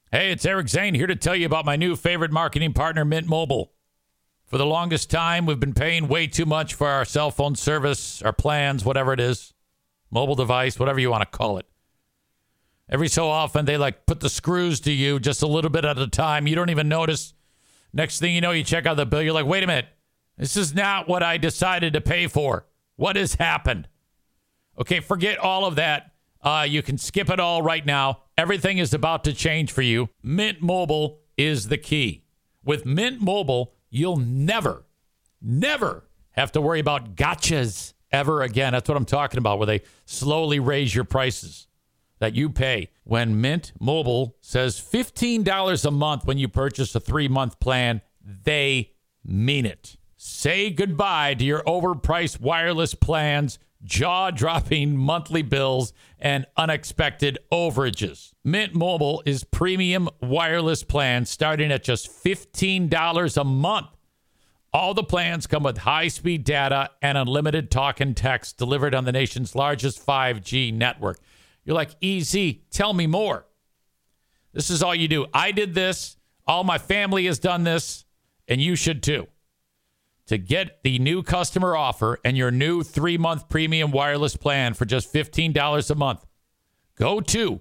Hey, it's Eric Zane here to tell you about my new favorite marketing partner, Mint Mobile. For the longest time, we've been paying way too much for our cell phone service, our plans, whatever it is, mobile device, whatever you want to call it. Every so often, they put the screws to you just a little bit at a time. You don't even notice. Next thing you know, you check out the bill. You're like, wait a minute. This is not what I decided to pay for. What has happened? Okay, forget all of that. You can skip it all right now. Everything is about to change for you. Mint Mobile is the key. With Mint Mobile, you'll never have to worry about gotchas ever again. That's what I'm talking about, where they slowly raise your prices that you pay. When Mint Mobile says $15 a month when you purchase a 3-month plan, they mean it. Say goodbye to your overpriced wireless plans, jaw-dropping monthly bills, and unexpected overages. Mint Mobile is premium wireless plans starting at just $15 a month. All the plans come with high-speed data and unlimited talk and text delivered on the nation's largest 5G network. You're like, easy, tell me more. This is all you do. I did this. All my family has done this, and you should too. To get the new customer offer and your new 3-month premium wireless plan for just $15 a month, go to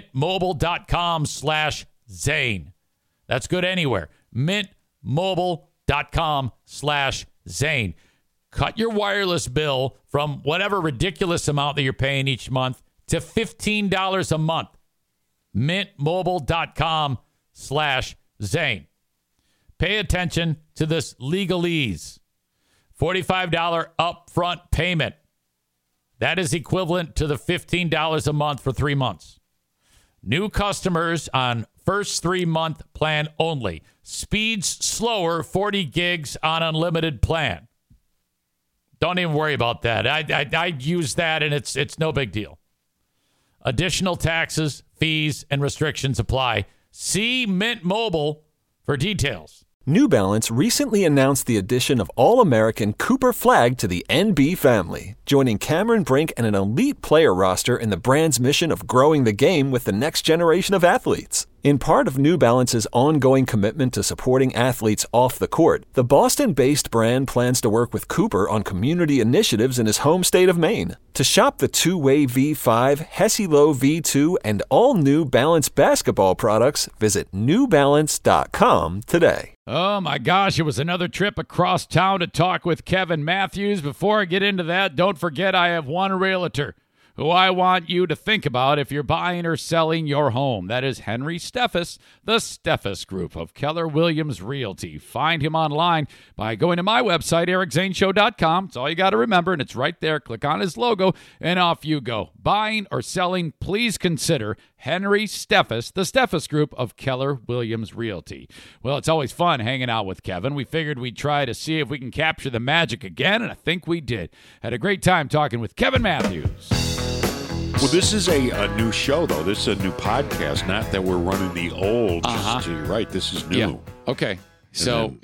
mintmobile.com/Zane. That's good anywhere. mintmobile.com/Zane. Cut your wireless bill from whatever ridiculous amount that you're paying each month to $15 a month. mintmobile.com/Zane. Pay attention to this legalese. $45 upfront payment. That is equivalent to the $15 a month for 3 months. New customers on first 3-month plan only. Speeds slower, 40 gigs on unlimited plan. Don't even worry about that. I use that, and it's no big deal. Additional taxes, fees, and restrictions apply. See Mint Mobile for details. New Balance recently announced the addition of All-American Cooper Flag to the NB family, joining Cameron Brink and an elite player roster in the brand's mission of growing the game with the next generation of athletes. In part of New Balance's ongoing commitment to supporting athletes off the court, the Boston-based brand plans to work with Cooper on community initiatives in his home state of Maine. To shop the two-way V5, Hesi-Lo V2, and all New Balance basketball products, visit newbalance.com today. Oh my gosh, it was another trip across town to talk with Kevin Matthews. Before I get into that, don't forget I have one realtor who I want you to think about if you're buying or selling your home. That is Henry Steffes, the Steffes Group of Keller Williams Realty. Find him online by going to my website, ericzaneshow.com. It's all you got to remember, and it's right there. Click on his logo, and off you go. Buying or selling, please consider Henry Steffes, the Steffes Group of Keller Williams Realty. Well, it's always fun hanging out with Kevin. We figured we'd try to see if we can capture the magic again, and I think we did. Had a great time talking with Kevin Matthews. Well, this is a new show, though. This is a new podcast, not that we're running the old. Right, this is new. Yeah. Okay. So,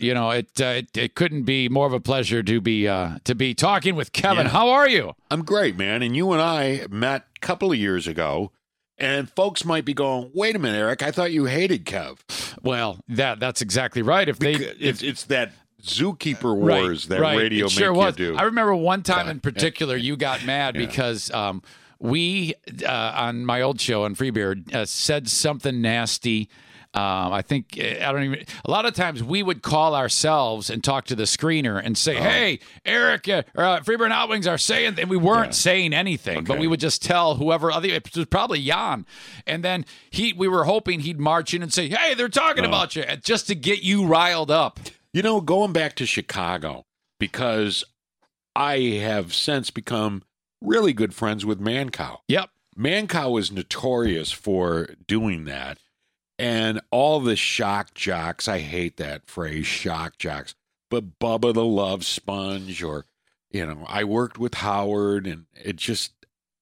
it couldn't be more of a pleasure to be talking with Kevin. Yeah. How are you? I'm great, man. And you and I met a couple of years ago, and folks might be going, wait a minute, Eric, I thought you hated Kev. Well, that's exactly right. It's that Zookeeper Wars that radio it sure make was. you do. I remember one time in particular, you got mad because we, on my old show on Freebeard, said something nasty. I think, a lot of times we would call ourselves and talk to the screener and say, hey, Eric, Freebeard Hot Wings are saying, and we weren't saying anything, but we would just tell whoever, it was probably Jan. And then we were hoping he'd march in and say, hey, they're talking about you, just to get you riled up. Going back to Chicago, because I have since become really good friends with Mancow. Yep. Mancow is notorious for doing that. And all the shock jocks, I hate that phrase, shock jocks, but Bubba the Love Sponge, or, I worked with Howard, and it just,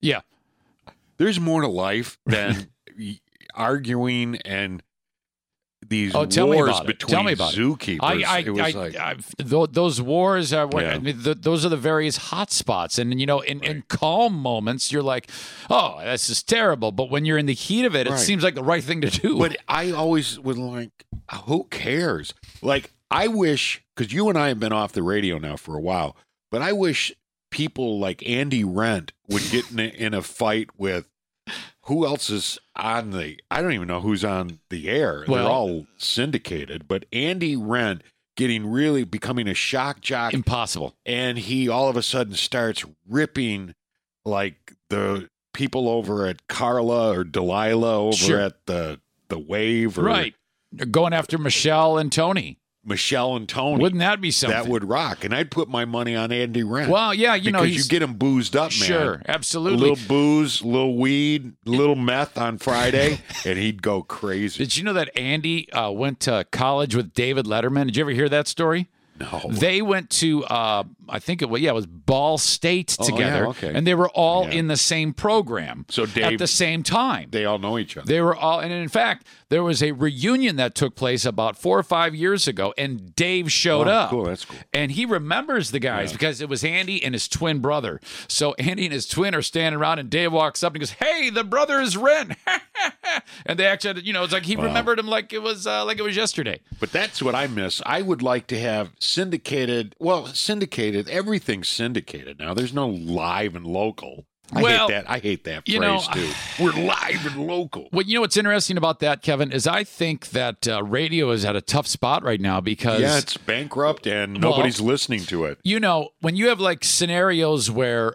there's more to life than arguing and these tell me wars about it. between Tell me about it. zookeepers. Those wars are Yeah. those are the various hot spots, and in calm moments you're like, oh, this is terrible, but when you're in the heat of it, it Right. seems like the right thing to do. But I always was like, who cares? Like, I wish, because you and I have been off the radio now for a while, but I wish people like Andy Rent would get in a fight with who else is on the, I don't even know who's on the air. Well- They're all syndicated, but Andy Rent becoming a shock jock, Impossible. and he all of a sudden starts ripping like the people over at Carla or Delilah over Sure. at the Wave, or Right. They're going after Michelle and Tony. Michelle and Tony. Wouldn't that be something? That would rock. And I'd put my money on Andy Rent. Well, yeah, because he's you get him boozed up, man. sure, A absolutely. little booze, a little weed, a little meth on Friday, and he'd go crazy. Did you know that Andy went to college with David Letterman? Did you ever hear that story? No. They went to, I think it was Ball State Oh, yeah, together, okay. and they were all Yeah. in the same program So at Dave- the same time. They all know each other. They were all, and in fact, there was a reunion that took place about 4 or 5 years ago, and Dave showed Oh, up. cool, that's cool. And he remembers the guys because it was Andy and his twin brother. So Andy and his twin are standing around, and Dave walks up and goes, "Hey, the brothers Wren." And they actually, it's like he remembered him like it was yesterday. But that's what I miss. I would like to have syndicated. Everything's syndicated now. There's no live and local. I hate that phrase too. We're live and local. Well, what's interesting about that, Kevin, is I think that radio is at a tough spot right now because Yeah, it's bankrupt and nobody's listening to it. when you have like scenarios where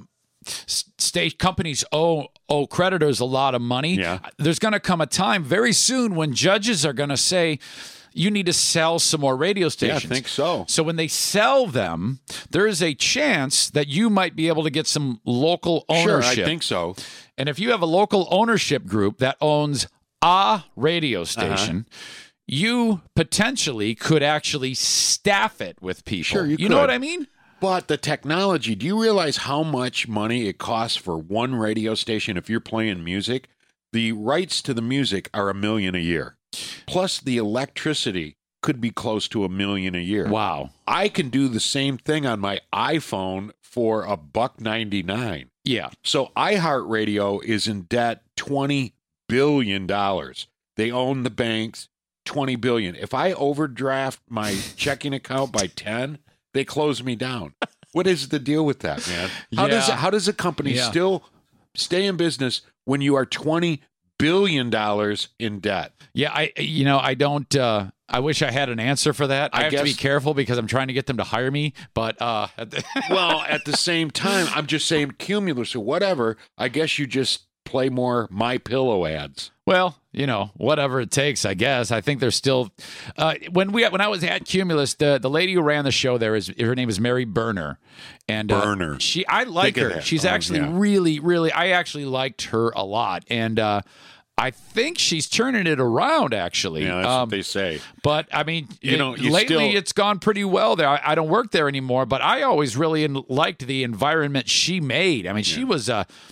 state companies owe creditors a lot of money, Yeah. there's going to come a time very soon when judges are going to say, you need to sell some more radio Yeah, I stations. think so. So when they sell them, there is a chance that you might be able to get some local ownership. Sure, I think so. And if you have a local ownership group that owns a radio station, you potentially could actually staff it with people. Sure, you know could. what I mean? But the technology, do you realize how much money it costs for one radio station if you're playing music? The rights to the music are $1 million a year. Plus the electricity could be close to $1 million a year. Wow. I can do the same thing on my iPhone for $1.99. Yeah. So iHeartRadio is in debt $20 billion. They own the banks, $20 billion. If I overdraft my checking account by 10, they close me down. What is the deal with that, man? How does a company still stay in business when you are $20 billion in debt? Yeah, I don't. I wish I had an answer for that. I have to be careful because I'm trying to get them to hire me. But well, at the same time, I'm just saying cumulus or whatever. I guess you just play more My Pillow ads. well, whatever it takes, I guess. I think there's still when I was at Cumulus, the lady who ran the show there her name is Mary Berner, and Berner. I like Think of her. that. She's actually yeah. really. I actually liked her a lot, and I think she's turning it around. Actually, Yeah, that's what they say. But I mean, lately it's gone pretty well there. I don't work there anymore, but I always really liked the environment she made. I mean, she was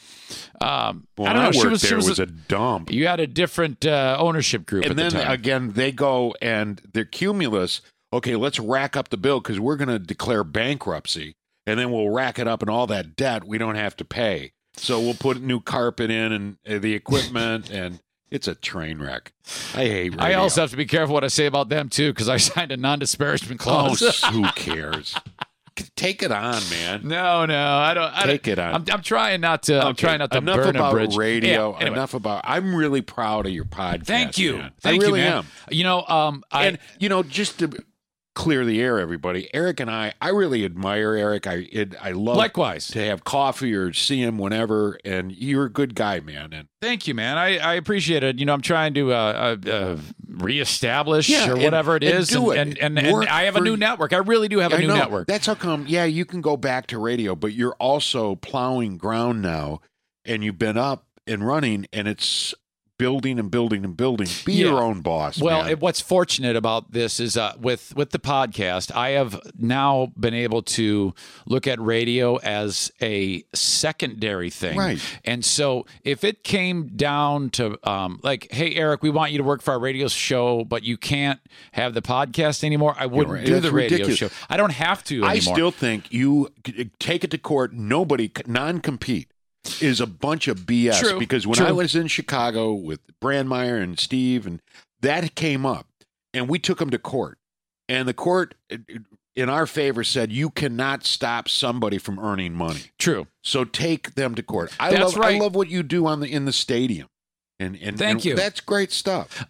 I don't know. She was a dump. You had a different ownership group And at then the time. again, they go and they're Cumulus. Okay, let's rack up the bill because we're going to declare bankruptcy, and then we'll rack it up, and all that debt we don't have to pay. So we'll put new carpet in and the equipment, and it's a train wreck. I hate radio. I also have to be careful what I say about them too, because I signed a non-disparagement clause. who cares? Take it on, man. No, I don't. Take it on. I'm trying not to. I'm trying not to Enough burn about a bridge. radio. Yeah, anyway. Enough about. I'm really proud of your podcast. Thank you. Man. Thank I really you, man. am. And Just to clear the air, everybody. Eric and I really admire Eric. I love likewise. to have coffee or see him whenever. And you're a good guy, man. And Thank you, man. I appreciate it. I'm trying to reestablish Yeah, or whatever it and is, do it. and Work I have a for- new network. I really do have a I new know. network. That's how come. Yeah, you can go back to radio, but you're also plowing ground now, and you've been up and running, and it's building and building and building. Be Yeah. your own boss. Well, man. what's fortunate about this is with the podcast, I have now been able to look at radio as a secondary thing. Right. And so if it came down to like, hey, Eric, we want you to work for our radio show, but you can't have the podcast anymore, I wouldn't right. do That's the radio ridiculous. show. I don't have to anymore. I still think you take it to court. Nobody non-compete is a bunch of BS. True, Because when true. I was in Chicago with Brandmeier and Steve, and that came up, and we took them to court, and the court, in our favor, said you cannot stop somebody from earning money. True. So take them to court. That's right. I love what you do in the stadium, and Thank you. That's great stuff.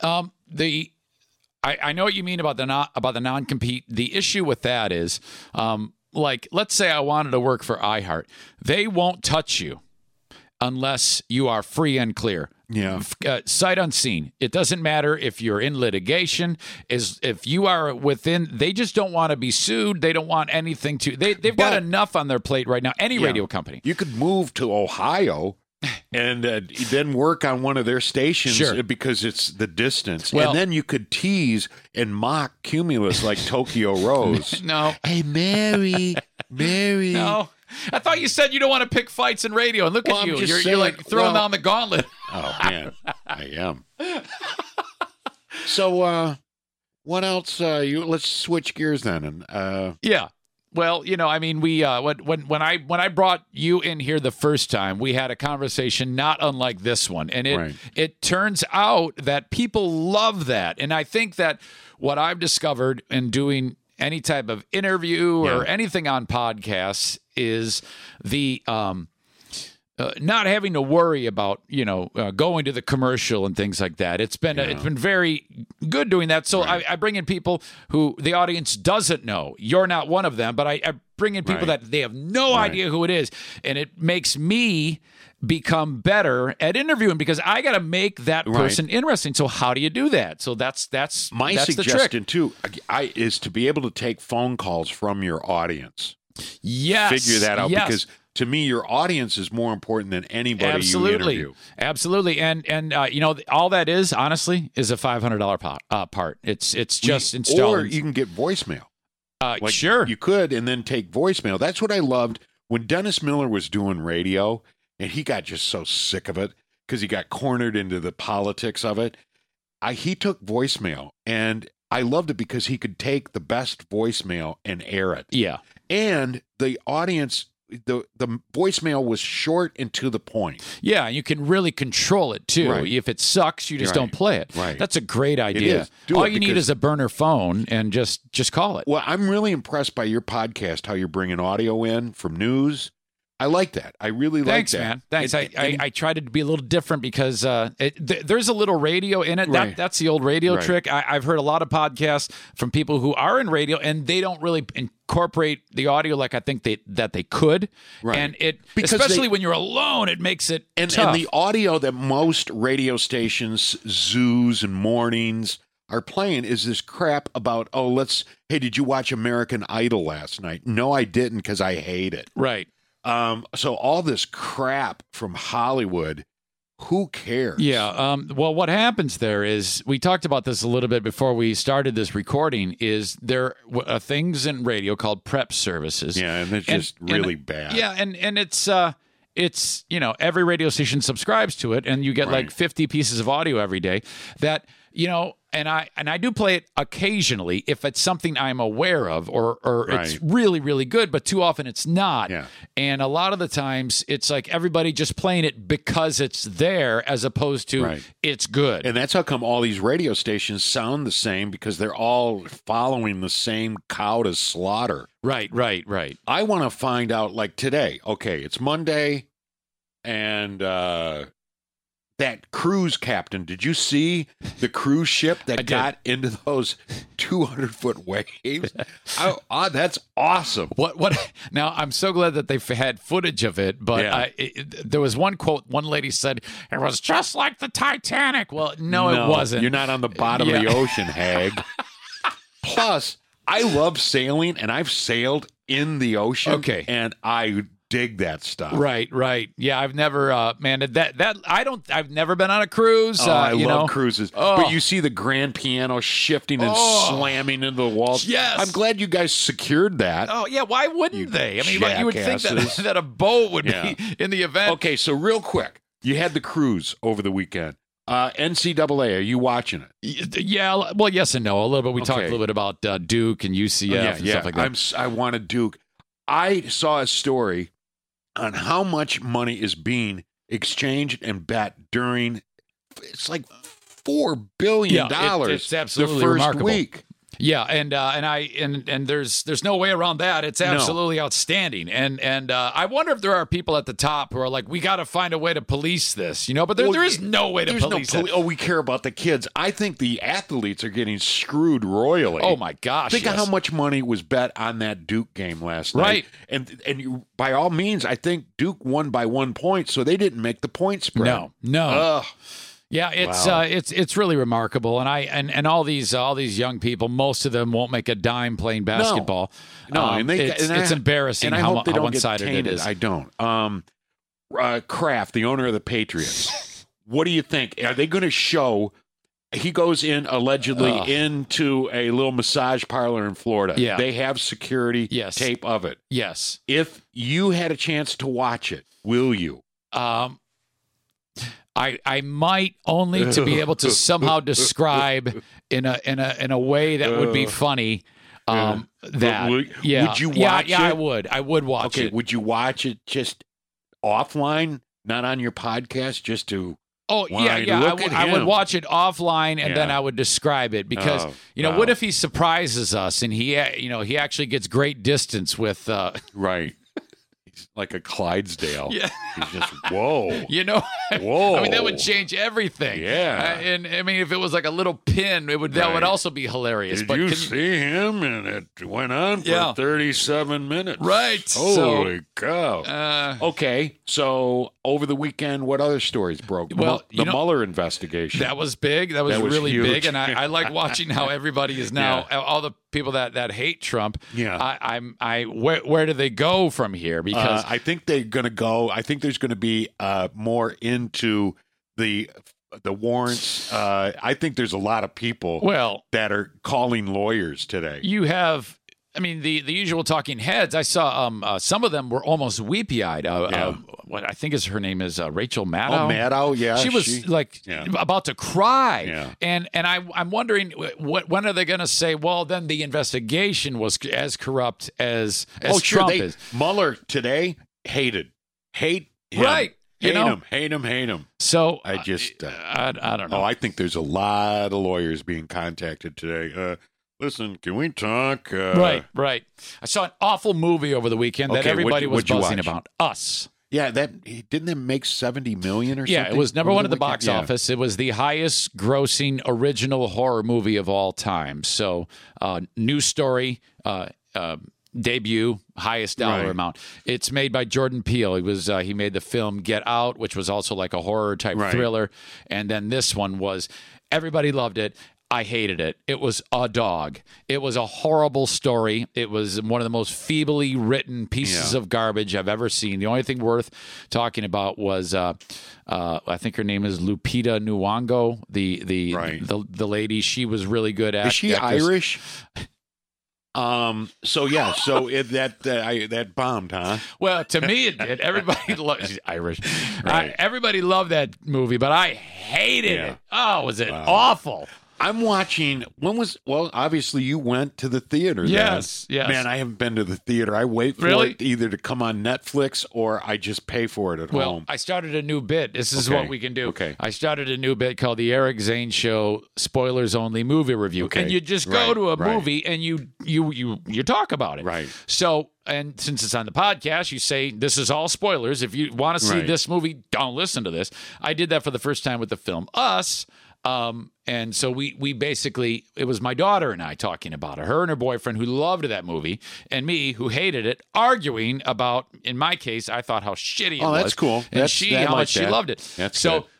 I know what you mean about the non-compete. The issue with that is, like, let's say I wanted to work for iHeart. They won't touch you unless you are free and clear. Yeah. Sight unseen. It doesn't matter if you're in litigation. If you are within, they just don't want to be sued. They don't want anything to. They've got But- enough on their plate right now. Any radio company. You could move to Ohio and then work on one of their stations Sure. because it's the distance. Well- and then you could tease and mock Cumulus like Tokyo Rose. No. Hey, Mary. No. I thought you said you don't want to pick fights in radio, and look Well, at I'm you. just You're saying, like throwing well- down the gauntlet. Oh, man. I am. So, what else? Let's switch gears then. And Yeah. Well, I mean, we when I brought you in here the first time, we had a conversation not unlike this one, and Right. it turns out that people love that, and I think that what I've discovered in doing any type of interview or Yeah. anything on podcasts is the not having to worry about going to the commercial and things like that. It's been very good doing that. So I bring in people who the audience doesn't know. You're not one of them, but I bring in people Right. that they have no idea who it is, and it makes me become better at interviewing because I got to make that person interesting. So how do you do that? So that's my that's the trick. suggestion, too, is to be able to take phone calls from your audience. Yes, Figure that out yes. because to me, your audience is more important than anybody you interview. Absolutely. And all that is honestly is a $500 part. It's just installed. Or you can get voicemail. Like, sure. You could, and then take voicemail. That's what I loved when Dennis Miller was doing radio, and he got just so sick of it because he got cornered into the politics of it. He took voicemail, and I loved it because he could take the best voicemail and air it. Yeah. And the audience, the voicemail was short and to the point. Yeah, you can really control it too. Right. If it sucks, you just Right. don't play it. Right. That's a great idea. is. Do All it you need because- is a burner phone and just call it. Well, I'm really impressed by your podcast, how you're bringing audio in from news. I like that. I really Thanks, like that. man. Thanks. And- I tried to be a little different because there's a little radio in it. Right. That's the old radio Right. trick. I've heard a lot of podcasts from people who are in radio, and they don't really incorporate the audio like I think that they could. Right. And it, Because especially when you're alone, it makes it and tough. the audio that most radio stations, zoos, and mornings are playing is this crap about, hey, did you watch American Idol last night? No, I didn't because I hate it. right. So all this crap from Hollywood, who cares? Yeah. Well, what happens there is we talked about this a little bit before we started this recording. Is there are things in radio called prep services? Yeah, and it's just really bad. Yeah, and it's every radio station subscribes to it, and you get like Right. 50 pieces of audio every day. That and I do play it occasionally if it's something I'm aware of or it's Right. really, really good, but too often it's not. Yeah. And a lot of the times it's like everybody just playing it because it's there as opposed to Right. it's good. And that's how come all these radio stations sound the same because they're all following the same cow to slaughter. Right. I want to find out, like today, okay, it's Monday, and that cruise captain, did you see the cruise ship that got into those 200-foot waves? That's awesome. What? Now, I'm so glad that they've had footage of it, but Yeah. there was one quote, one lady said, it was just like the Titanic. Well, no, it wasn't. You're not on the bottom of the ocean, hag. Plus, I love sailing, and I've sailed in the ocean. Okay. And I dig that stuff. Right. Yeah, I've never, man. I've never been on a cruise. Oh, I you love know? cruises. Oh. But you see the grand piano shifting and slamming into the walls. Yes. I'm glad you guys secured that. Oh yeah, why wouldn't they? I mean, you would think jackasses. that a boat would be in the event. Okay, so real quick, you had the cruise over the weekend. NCAA, are you watching it? Yeah, well, yes and no. A little bit. We talked a Okay. little bit about Duke and UCF and stuff like that. I wanted Duke. I saw a story on how much money is being exchanged and bet during. It's like $4 billion. It's absolutely the first remarkable. week. Yeah, and there's no way around that. It's absolutely outstanding. And I wonder if there are people at the top who are like, we got to find a way to police this, But there is no way to police it. Oh, we care about the kids. I think the athletes are getting screwed royally. Oh my gosh! Think of how much money was bet on that Duke game last night. Right. And you, by all means, I think Duke won by 1 point, so they didn't make the point spread. No. Ugh. Yeah, it's Wow. it's really remarkable, and all these young people, most of them won't make a dime playing basketball. No, it's embarrassing and I how hope they don't one-sided get it tainted. is. I don't. Kraft, the owner of the Patriots, what do you think? Are they going to show? He goes in allegedly into a little massage parlor in Florida. Yeah. They have security tape of it. Yes. If you had a chance to watch it, will you? I might, only to be able to somehow describe in a way that would be funny. That would you watch it? Yeah, I would watch it. Okay, would you watch it just offline, not on your podcast, just to? Oh yeah. I would watch it offline and then I would describe it because what if he surprises us and he actually gets great distance with right. He's like a Clydesdale. Yeah. He's just whoa. Whoa. I mean, that would change everything. Yeah. And I mean, if it was like a little pin, that would also be hilarious. Did you see him? And it went on for 37 minutes. Right. Holy cow. Okay. So over the weekend, what other stories broke? Well, the Mueller investigation. That was big. That was really huge. big. And I like watching how everybody is now, all the people that hate Trump. Yeah. Where do they go from here? Because I think they're going to go. I think there's going to be more into the warrants. I think there's a lot of people that are calling lawyers today. You have. I mean, the usual talking heads. I saw some of them were almost weepy-eyed. What I think her name is Rachel Maddow. Oh, Maddow, yeah. She was about to cry. Yeah. And I'm wondering, when are they going to say, well, then the investigation was as corrupt as Trump is? Mueller today hate him. Right. Hate him. So I just, I don't know. Oh, I think there's a lot of lawyers being contacted today. Listen, can we talk? Right. I saw an awful movie over the weekend that everybody was buzzing about. Us. Yeah, didn't it make $70 million or something? Yeah, it was number one at the box office. It was the highest grossing original horror movie of all time. So, news story, debut, highest dollar amount. It's made by Jordan Peele. He made the film Get Out, which was also like a horror type thriller, and then this one was. Everybody loved it. I hated it. It was a dog. It was a horrible story. It was one of the most feebly written pieces of garbage I've ever seen. The only thing worth talking about was, I think her name is Lupita Nyong'o, the lady. She was really good at. Is she Irish? That bombed, huh? Well, to me it did. Everybody loved. She's Irish. Right. Everybody loved that movie, but I hated it. Oh, was it awful? I'm watching. Obviously you went to the theater. Yes. Man, I haven't been to the theater. I wait for it either to come on Netflix or I just pay for it at home. Well, I started a new bit. This is what we can do. Okay. I started a new bit called the Eric Zane Show Spoilers Only Movie Review. Okay. And you just go to a movie and you talk about it. Right. So, and since it's on the podcast, you say, this is all spoilers. If you want to see this movie, don't listen to this. I did that for the first time with the film Us. And so we basically, it was my daughter and I talking about it, her and her boyfriend who loved that movie, and me who hated it, arguing about, in my case, I thought how shitty it was. Oh, that's cool. And how much she loved it. That's so good.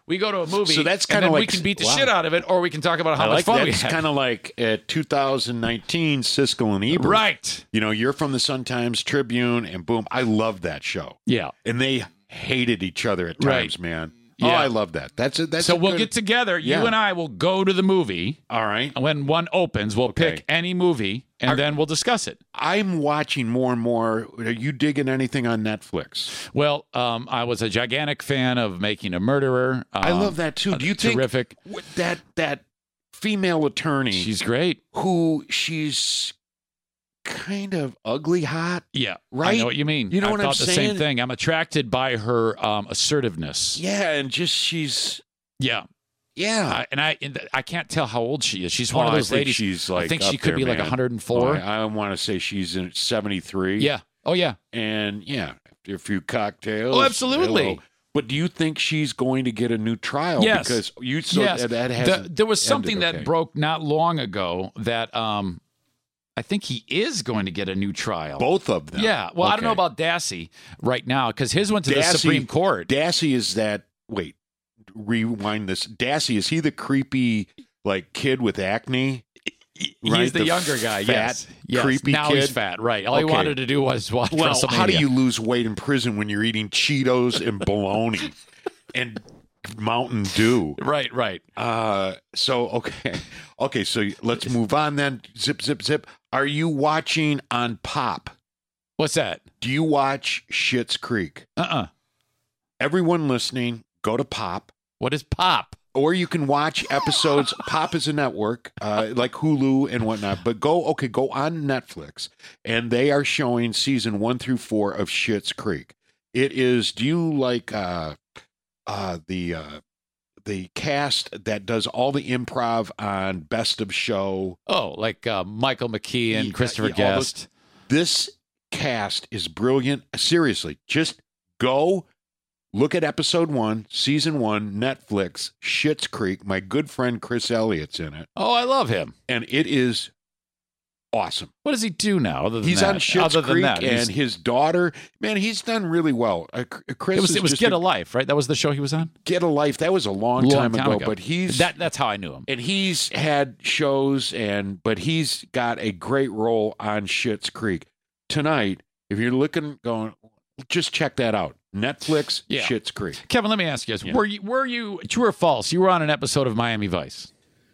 We go to a movie, So that's and kinda then we like- can beat the wow. shit out of it, or we can talk about how much fun we That's had. kind of like 2019 Siskel and Ebert. Right. You know, you're from the Sun-Times Tribune, and boom, I love that show. Yeah. And they hated each other at Right. times, man. Oh, Yeah. I love that. That's So a we'll good- get together. Yeah. You and I will go to the movie. All right. When one opens, we'll Okay. pick any movie, and then we'll discuss it. I'm watching more and more. Are you digging anything on Netflix? Well, I was a gigantic fan of Making a Murderer. I love that too. Do you think terrific? that female attorney She's great. who she's kind of ugly hot? Yeah, Right? I know what you mean. You know I what I'm thought the saying? same thing. I'm attracted by her assertiveness. Yeah, and just she's Yeah. yeah. I can't tell how old she is. She's one of I those think ladies. she's like I think up she could there, be like man. 104. I want to say she's in 73. Yeah. Oh yeah. And yeah, after a few cocktails. Oh, absolutely. hello. But do you think she's going to get a new trial? Yes. Because Yes. that has There was something that broke not long ago that I think he is going to get a new trial. both of them. Yeah. Well, I don't know Okay. about Dassey right now because his went to the Dassey- Supreme Court. Dassey is that. Wait, rewind this. Dassey, is he the creepy like kid with acne? He's right? the younger guy. fat, Yes. creepy now kid? he's fat. Right. All he Okay. wanted to do was watch Well, WrestleMania. how do you lose weight in prison when you're eating Cheetos and bologna and Mountain Dew? Right. Right. So okay. So let's move on then. Zip, zip, zip. Are you watching on Pop? What's that? Do you watch Schitt's Creek? Everyone listening, go to Pop, What is pop? or you can watch episodes. Pop is a network, like Hulu and whatnot. But go on Netflix, and they are showing season 1 through 4 of Schitt's Creek. It is. Do you like the cast that does all the improv on Best of Show? Oh, like Michael McKean, Yeah, Christopher yeah, all those- Guest. This cast is brilliant. Seriously, just go look at episode 1, season 1, Netflix, Schitt's Creek. My good friend Chris Elliott's in it, Oh, I love him. and it is awesome. What does he do now? Other than He's that? on Schitt's Other than Creek, that, he's- and his daughter. Man, he's done really well. Chris it was is just Get a Life, right? That was the show he was on. Get a Life. That was a long time ago, but that's how I knew him. and he's had shows, but he's got a great role on Schitt's Creek. Tonight, if you're looking, just check that out. Netflix, Yeah. Schitt's Creek. Kevin, let me ask you this: Yeah. Were you true or false? You were on an episode of Miami Vice.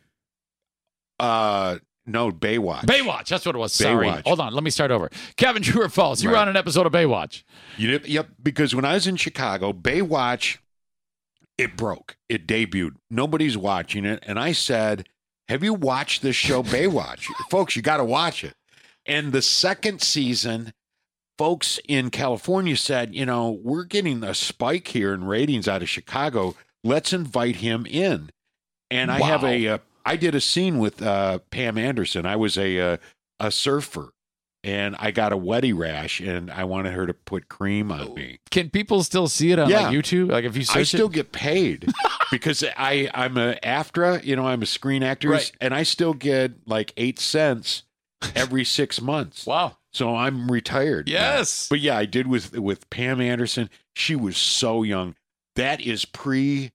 No, Baywatch. Baywatch. That's what it was. Sorry. Baywatch. Hold on. Let me start over. Kevin, true or false? You were Right. on an episode of Baywatch. Yep, because when I was in Chicago, Baywatch, it broke. It debuted. Nobody's watching it. And I said, have you watched this show, Baywatch? Folks, you got to watch it. And the second season, folks in California said, we're getting a spike here in ratings out of Chicago. Let's invite him in. And I have I did a scene with Pam Anderson. I was a surfer, and I got a wetty rash, and I wanted her to put cream on me. Can people still see it on Yeah. like, YouTube? Like if you search I still it? get paid because I'm a AFTRA, I'm a Screen Actors, Right. and I still get like 8 cents every 6 months. Wow. So I'm retired. now. Yes. But yeah, I did with Pam Anderson. She was so young. That is pre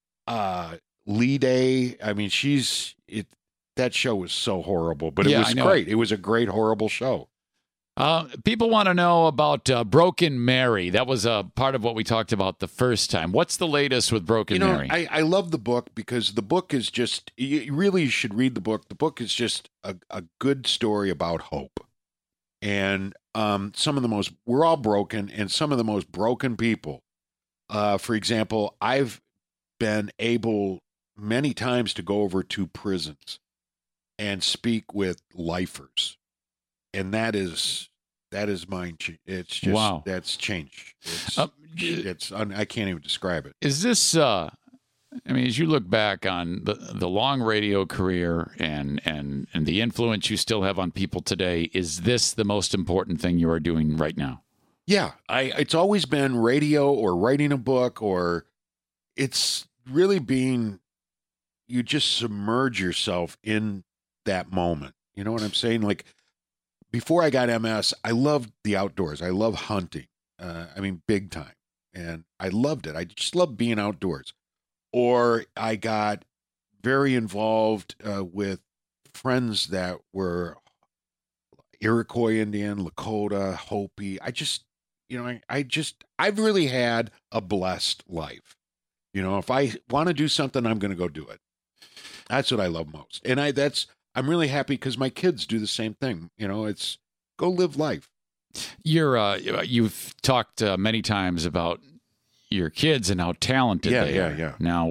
Lee Day. I mean, that show was so horrible, but Yeah, it I was know. great. It was a great, horrible show. People want to know about Broken Mary. That was a part of what we talked about the first time. What's the latest with Broken Mary? I love the book because the book is just, you really should read the book. The book is just a good story about hope. And we're all broken, and some of the most broken people. For example, I've been able many times to go over to prisons and speak with lifers. And that is mind. It's just, Wow. that's changed. I can't even describe it. Is this? I mean, as you look back on the long radio career and the influence you still have on people today, is this the most important thing you are doing right now? Yeah, it's always been radio or writing a book, or it's really you just submerge yourself in that moment. You know what I'm saying? Like before I got MS, I loved the outdoors. I love hunting. Big time. And I loved it. I just loved being outdoors. or I got very involved with friends that were Iroquois Indian, Lakota, Hopi. I've really had a blessed life. If I want to do something, I'm going to go do it. That's what I love most. And I'm really happy because my kids do the same thing. It's go live life. You've talked many times about your kids and how talented they are. Yeah. Now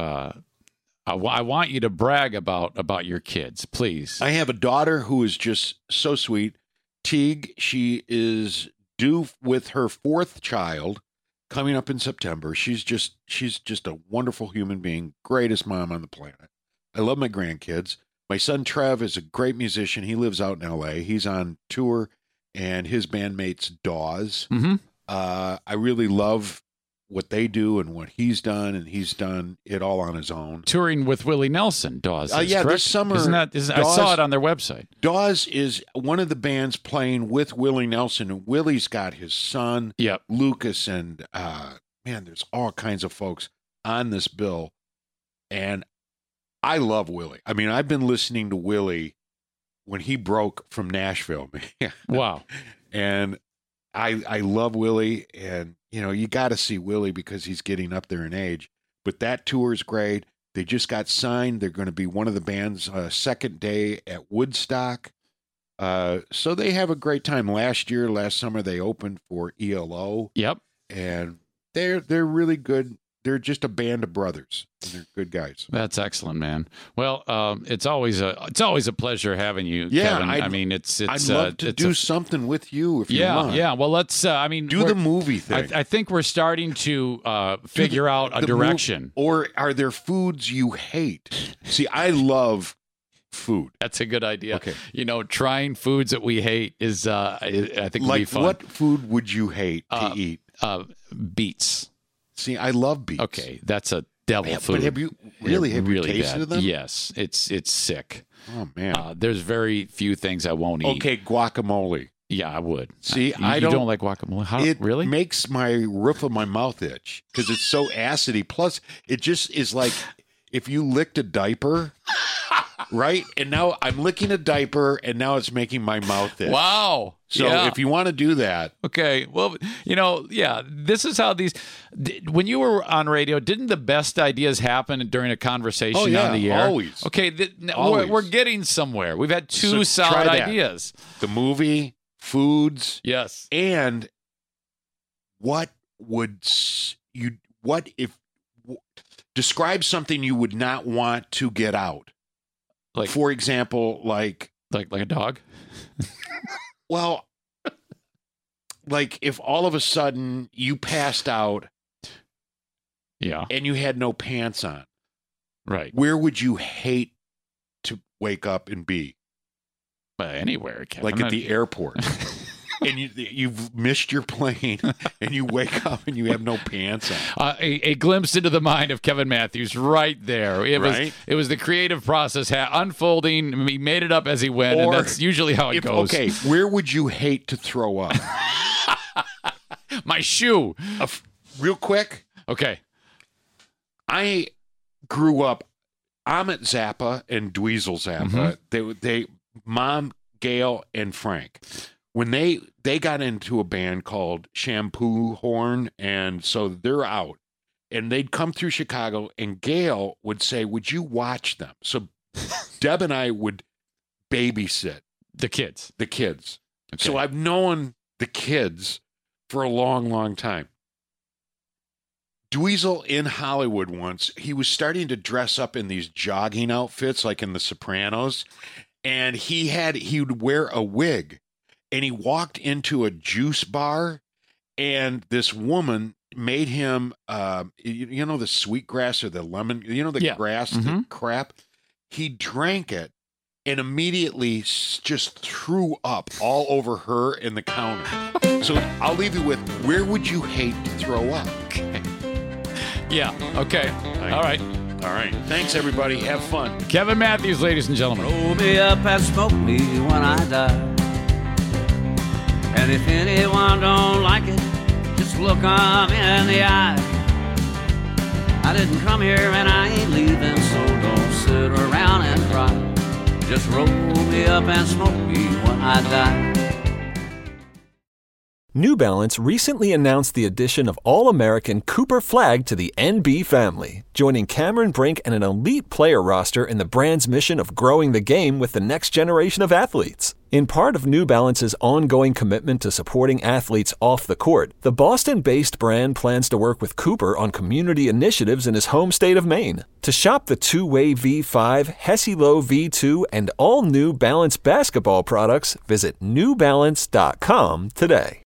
I want you to brag about your kids, please. I have a daughter who is just so sweet. Teague, she is due with her 4th child coming up in September. She's just a wonderful human being, greatest mom on the planet. I love my grandkids. My son Trev is a great musician. He lives out in LA. He's on tour, and his bandmate's Dawes. Mm-hmm. I really love what they do and what he's done, and he's done it all on his own. Touring with Willie Nelson, Dawes. Yeah, correct? this summer. I saw it on their website. Dawes is one of the bands playing with Willie Nelson, and Willie's got his son, Lucas, and there's all kinds of folks on this bill, and I love Willie. I mean, I've been listening to Willie when he broke from Nashville. Wow. And I love Willie, and you got to see Willie because he's getting up there in age. But that tour is great. They just got signed. They're going to be one of the band's second day at Woodstock. So they have a great time. Last summer, they opened for ELO. Yep. And they're really good. They're just a band of brothers. And they're good guys. That's excellent, man. Well, it's always a pleasure having you, Kevin. I'd love to do something with you if you want. Yeah. Well, let's. Do the movie thing. I think we're starting to figure out a direction. Or are there foods you hate? See, I love food. That's a good idea. Okay. Trying foods that we hate is, I think, would be fun. What food would you hate to eat? Beets. See, I love beets. Okay, that's a devil food. But have you really tasted bad. them? Yes, it's sick. Oh man, there's very few things I won't eat. Okay, guacamole. Yeah, I would. See, you don't like guacamole? How, it really? Makes my roof of my mouth itch because it's so acidy. Plus, it just is like if you licked a diaper, right? And now I'm licking a diaper, and now it's making my mouth itch. Wow. So if you want to do that. Okay. Well, this is how when you were on radio, didn't the best ideas happen during a conversation on the air? Always. Okay. Always. We're getting somewhere. We've had two solid ideas. The movie, foods. Yes. And describe something you would not want to get out. Like, for example, like a dog? Well, like if all of a sudden you passed out and you had no pants on. Right. Where would you hate to wake up and be? Anywhere, Kevin. Like at the airport. And you've missed your plane, and you wake up and you have no pants on. A glimpse into the mind of Kevin Matthews, right there. It was the creative process unfolding. He made it up as he went, and that's usually how it goes. Okay, where would you hate to throw up? My shoe. Real quick. Okay. I grew up. Amit Zappa and Dweezil Zappa. Mm-hmm. They Mom, Gail, and Frank. When they got into a band called Shampoo Horn, and so they're out, and they'd come through Chicago, and Gail would say, "Would you watch them?" So Deb and I would babysit the kids. Okay. So I've known the kids for a long, long time. Dweezil in Hollywood once, he was starting to dress up in these jogging outfits like in The Sopranos, and he would wear a wig. And he walked into a juice bar, and this woman made him, the sweetgrass or the lemon, the grass, the crap. He drank it and immediately just threw up all over her and the counter. So I'll leave you with, where would you hate to throw up? Okay. Yeah. Okay. All right. All right. Thanks, everybody. Have fun. Kevin Matthews, ladies and gentlemen. Roll me up and smoke me when I die. And if anyone don't like it, just look 'em in the eye. I didn't come here and I ain't leaving, so don't sit around and cry. Just roll me up and smoke me when I die. New Balance recently announced the addition of All-American Cooper Flag to the NB family, joining Cameron Brink and an elite player roster in the brand's mission of growing the game with the next generation of athletes. In part of New Balance's ongoing commitment to supporting athletes off the court, the Boston-based brand plans to work with Cooper on community initiatives in his home state of Maine. To shop the two-way V5, Hesi-Lo V2, and all New Balance basketball products, visit newbalance.com today.